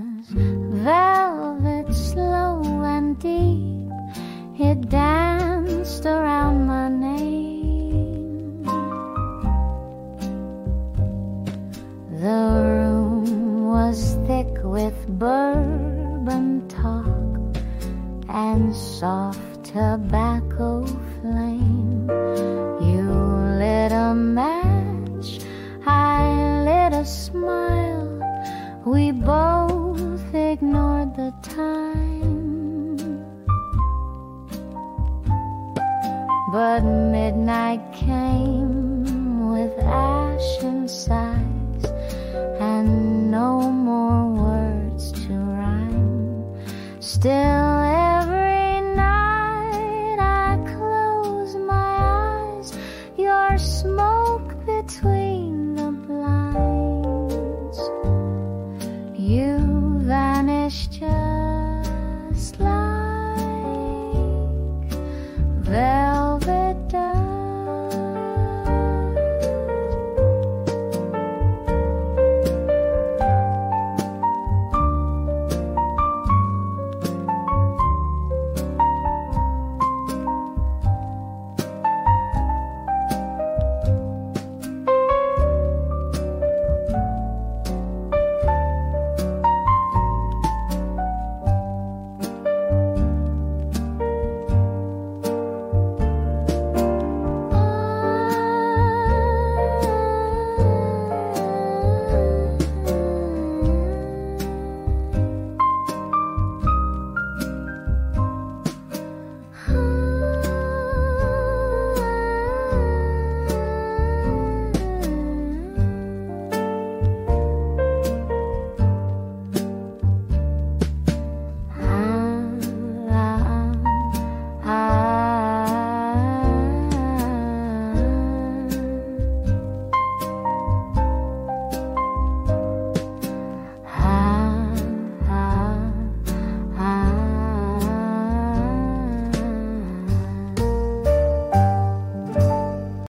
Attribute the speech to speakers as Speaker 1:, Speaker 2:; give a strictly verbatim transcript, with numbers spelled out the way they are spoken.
Speaker 1: velvet, slow and deep. It danced around my name. The room was thick with bourbon talk and soft tobacco flame. You lit a match, I lit a smile. We both ignored the time. But midnight came with ashen sighs and no more words to rhyme. Still every night I close my eyes, your smoke between the blinds. You vanished just